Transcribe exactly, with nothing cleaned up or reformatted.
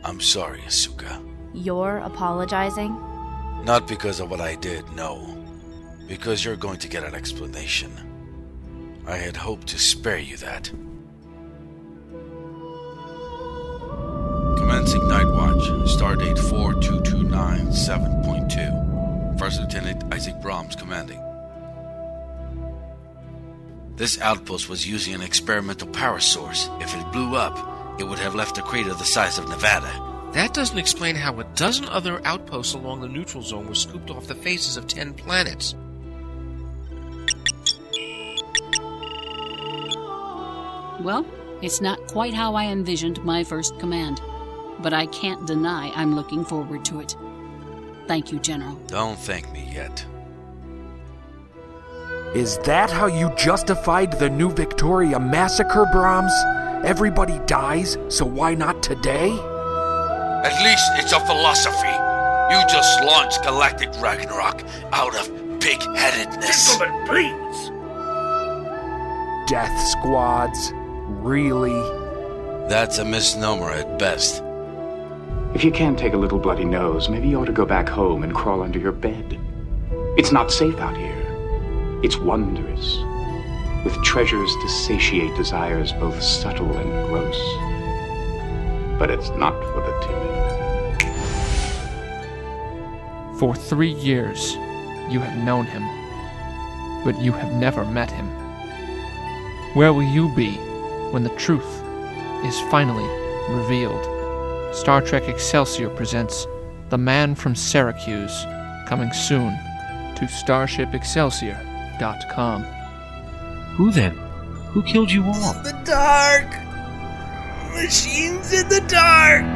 I'm sorry, Asuka. You're apologizing? Not because of what I did, no. Because you're going to get an explanation. I had hoped to spare you that. Commencing Night Watch, Stardate four two two nine seven point two. First Lieutenant Isaac Brahms commanding. This outpost was using an experimental power source. If it blew up, it would have left a crater the size of Nevada. That doesn't explain how a dozen other outposts along the neutral zone were scooped off the faces of ten planets. Well, it's not quite how I envisioned my first command, but I can't deny I'm looking forward to it. Thank you, General. Don't thank me yet. Is that how you justified the New Victoria massacre, Brahms? Everybody dies, so why not today? At least it's a philosophy. You just launched Galactic Ragnarok out of pig-headedness. Gentlemen, please! Death squads? Really? That's a misnomer at best. If you can't take a little bloody nose, maybe you ought to go back home and crawl under your bed. It's not safe out here. It's wondrous, with treasures to satiate desires both subtle and gross. But it's not for the timid. For three years, you have known him, but you have never met him. Where will you be when the truth is finally revealed? Star Trek Excelsior presents The Man from Syracuse, coming soon to starship excelsior dot com. Who then? Who killed you all? The dark! Machines in the dark!